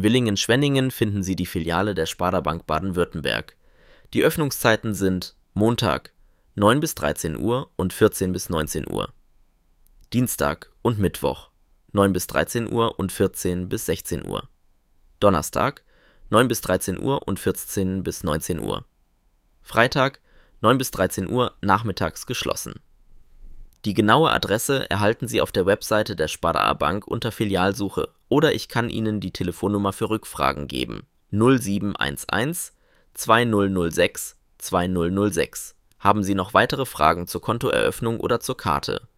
Villingen-Schwenningen finden Sie die Filiale der Sparda-Bank Baden-Württemberg. Die Öffnungszeiten sind Montag 9 bis 13 Uhr und 14 bis 19 Uhr. Dienstag und Mittwoch 9 bis 13 Uhr und 14 bis 16 Uhr. Donnerstag 9 bis 13 Uhr und 14 bis 19 Uhr. Freitag 9 bis 13 Uhr nachmittags geschlossen. Die genaue Adresse erhalten Sie auf der Webseite der Sparda Bank unter Filialsuche oder ich kann Ihnen die Telefonnummer für Rückfragen geben: 0711 2006 2006. Haben Sie noch weitere Fragen zur Kontoeröffnung oder zur Karte